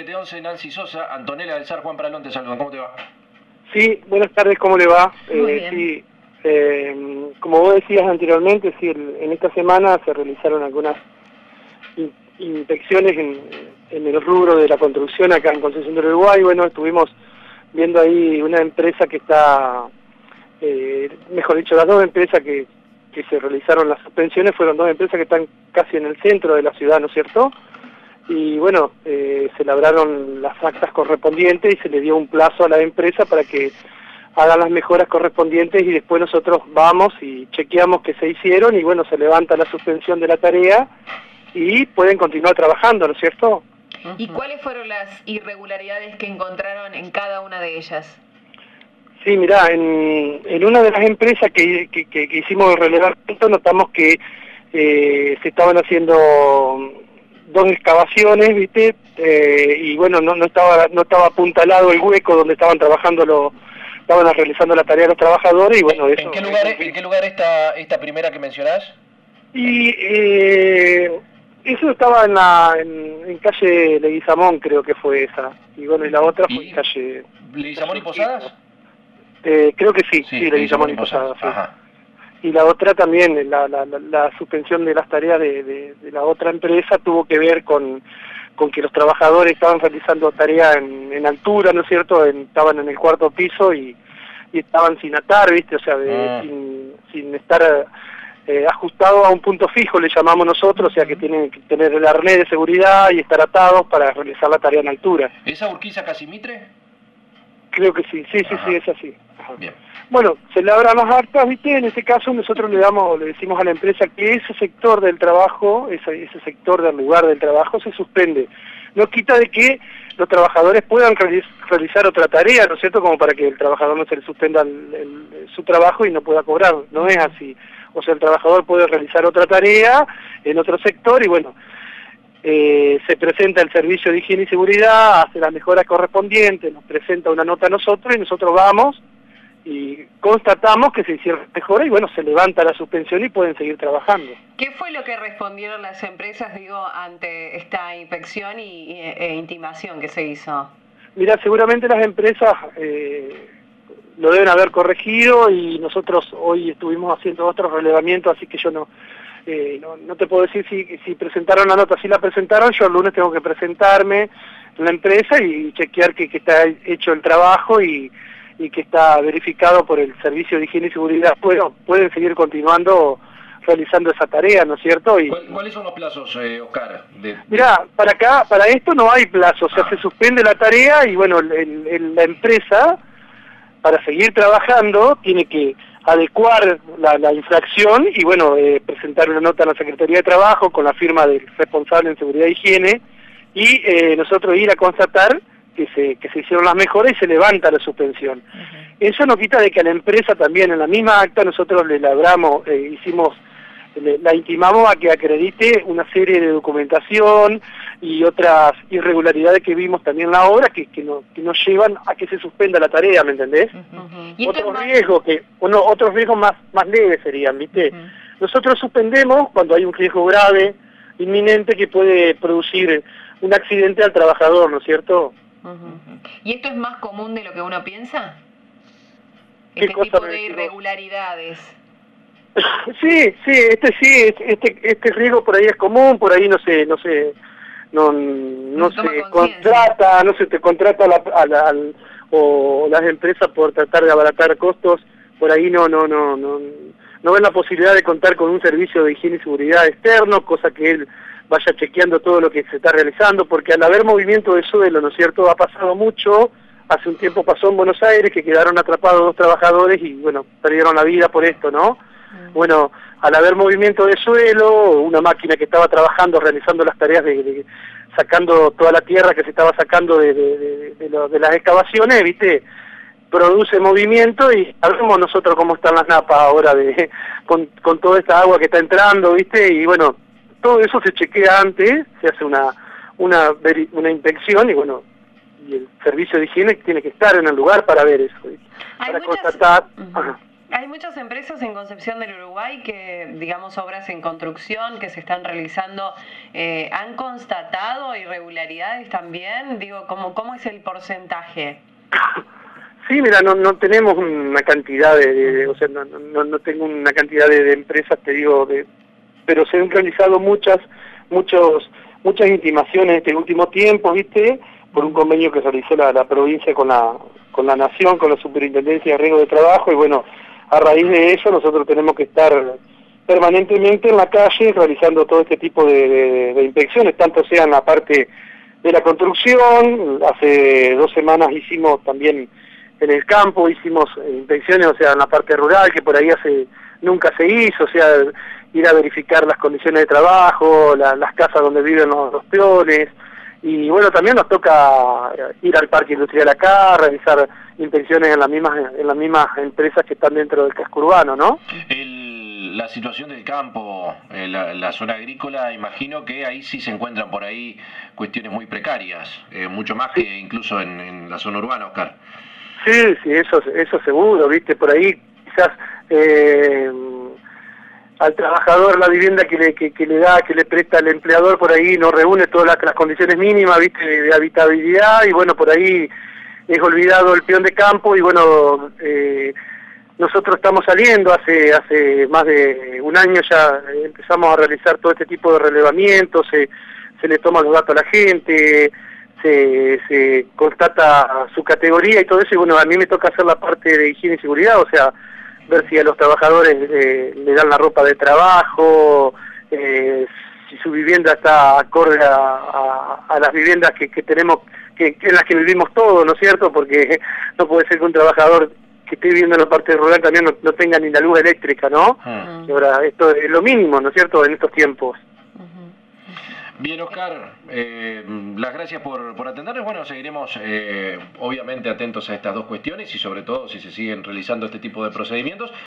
BT11, Nancy Sosa, Antonella del SAR, Juan Pralón te saludan. ¿Cómo te va? Sí, buenas tardes, ¿cómo le va? Muy bien. Sí, como vos decías anteriormente, sí, en esta semana se realizaron algunas inspecciones en el rubro de la construcción acá en Concepción del Uruguay. Bueno, estuvimos viendo ahí una empresa que está, mejor dicho, las dos empresas que se realizaron las suspensiones fueron dos empresas que están casi en el centro de la ciudad, ¿no es cierto? Y bueno, se labraron las actas correspondientes y se le dio un plazo a la empresa para que hagan las mejoras correspondientes y después nosotros vamos y chequeamos que se hicieron y bueno, se levanta la suspensión de la tarea y pueden continuar trabajando, ¿no es cierto? ¿Y cuáles fueron las irregularidades que encontraron en cada una de ellas? Sí, mirá, en una de las empresas que hicimos el relevamiento notamos que se estaban haciendo dos excavaciones, ¿viste? Y bueno, no estaba apuntalado el hueco donde estaban trabajando estaban realizando la tarea los trabajadores y bueno, eso... ¿En qué lugar esta primera que mencionás? Y eso estaba en calle Leguizamón, creo que fue esa. Y bueno, y la otra fue en calle... ¿Leguizamón y Posadas? Creo que sí, Leguizamón y Posadas, sí. Ajá. Y la otra también, la suspensión de las tareas de la otra empresa tuvo que ver con que los trabajadores estaban realizando tareas en altura, ¿no es cierto? Estaban en el cuarto piso y estaban sin atar, ¿viste? O sea, sin estar ajustado a un punto fijo, le llamamos nosotros, o sea que tienen que tener el arnés de seguridad y estar atados para realizar la tarea en altura. ¿Esa Urquiza Casimitre? Creo que sí, sí, es así. Ajá. Bien. Bueno, se labran las actas, ¿viste? En ese caso nosotros le decimos a la empresa que ese sector del trabajo, ese sector del lugar del trabajo se suspende. No quita de que los trabajadores puedan realizar otra tarea, ¿no es cierto? Como para que el trabajador no se le suspenda su trabajo y no pueda cobrar. No es así. O sea, el trabajador puede realizar otra tarea en otro sector y bueno, se presenta el servicio de higiene y seguridad, hace las mejoras correspondientes, nos presenta una nota a nosotros y nosotros vamos y constatamos que se hicieron mejoras y bueno, se levanta la suspensión y pueden seguir trabajando. ¿Qué fue lo que respondieron las empresas, ante esta inspección e intimación que se hizo? Mira, seguramente las empresas lo deben haber corregido y nosotros hoy estuvimos haciendo otros relevamientos, así que yo no te puedo decir si presentaron la nota. Si la presentaron, yo el lunes tengo que presentarme en la empresa y chequear que está hecho el trabajo y que está verificado por el Servicio de Higiene y Seguridad. Bueno, pueden seguir continuando realizando esa tarea, ¿no es cierto? ¿Cuáles son los plazos, Oscar? Mirá, para esto no hay plazo, o sea, se suspende la tarea y bueno, la empresa, para seguir trabajando, tiene que adecuar la infracción y bueno, presentar una nota a la Secretaría de Trabajo con la firma del responsable en Seguridad e Higiene y nosotros ir a constatar que se hicieron las mejoras y se levanta la suspensión. Eso no quita de que a la empresa también, en la misma acta, nosotros le labramos, la intimamos a que acredite una serie de documentación y otras irregularidades que vimos también en la obra que nos llevan a que se suspenda la tarea, ¿me entendés? Otros riesgos más leves serían, ¿viste? Nosotros suspendemos cuando hay un riesgo grave, inminente, que puede producir un accidente al trabajador, ¿no es cierto? ¿Y esto es más común de lo que uno piensa? ¿Este tipo de irregularidades? Sí, este riesgo por ahí es común, por ahí no se contrata, no se te contrata o las empresas por tratar de abaratar costos, por ahí no ven la posibilidad de contar con un servicio de higiene y seguridad externo, cosa que él vaya chequeando todo lo que se está realizando, porque al haber movimiento de suelo, ¿no es cierto?, ha pasado mucho. Hace un tiempo pasó en Buenos Aires que quedaron atrapados dos trabajadores y bueno, perdieron la vida por esto, ¿no? Bueno, al haber movimiento de suelo, una máquina que estaba trabajando, realizando las tareas sacando toda la tierra que se estaba sacando de las excavaciones, ¿viste?, produce movimiento y sabemos nosotros cómo están las napas ahora con toda esta agua que está entrando, ¿viste? Y bueno, todo eso se chequea antes, se hace una inspección y bueno, y el servicio de higiene tiene que estar en el lugar para ver eso, ¿viste? Para constatar. Hay muchas empresas en Concepción del Uruguay que, digamos, obras en construcción que se están realizando, ¿han constatado irregularidades también? Digo, ¿cómo es el porcentaje? Sí, mira, no tenemos una cantidad o sea, no tengo una cantidad de empresas, te digo, pero se han realizado muchas intimaciones este último tiempo, ¿viste? Por un convenio que realizó la provincia con la Nación, con la Superintendencia de Riesgo de Trabajo, y bueno, a raíz de eso nosotros tenemos que estar permanentemente en la calle realizando todo este tipo de inspecciones, tanto sea en la parte de la construcción. Hace 2 semanas hicimos también en el campo, hicimos inspecciones, o sea, en la parte rural, que por ahí nunca se hizo, o sea, ir a verificar las condiciones de trabajo, las casas donde viven los peones. Y bueno, también nos toca ir al parque industrial acá, realizar inspecciones en las mismas empresas que están dentro del casco urbano, ¿no? La situación del campo, la zona agrícola, imagino que ahí sí se encuentran por ahí cuestiones muy precarias, mucho más que incluso en la zona urbana, Oscar. Sí, eso seguro, viste, por ahí quizás al trabajador la vivienda que le presta el empleador por ahí no reúne todas las condiciones mínimas, viste, de habitabilidad, y bueno, por ahí es olvidado el peón de campo. Y bueno, nosotros estamos saliendo hace más de un año, ya empezamos a realizar todo este tipo de relevamientos, se le toma los datos a la gente, se constata su categoría y todo eso. Y bueno, a mí me toca hacer la parte de higiene y seguridad, o sea, ver si a los trabajadores le dan la ropa de trabajo, si su vivienda está acorde a las viviendas que tenemos, en las que vivimos todos, ¿no es cierto? Porque no puede ser que un trabajador que esté viviendo en la parte rural también no tenga ni la luz eléctrica, ¿no? Y ahora, esto es lo mínimo, ¿no es cierto?, en estos tiempos. Bien, Oscar, las gracias por atendernos. Bueno, seguiremos obviamente atentos a estas dos cuestiones y sobre todo si se siguen realizando este tipo de procedimientos.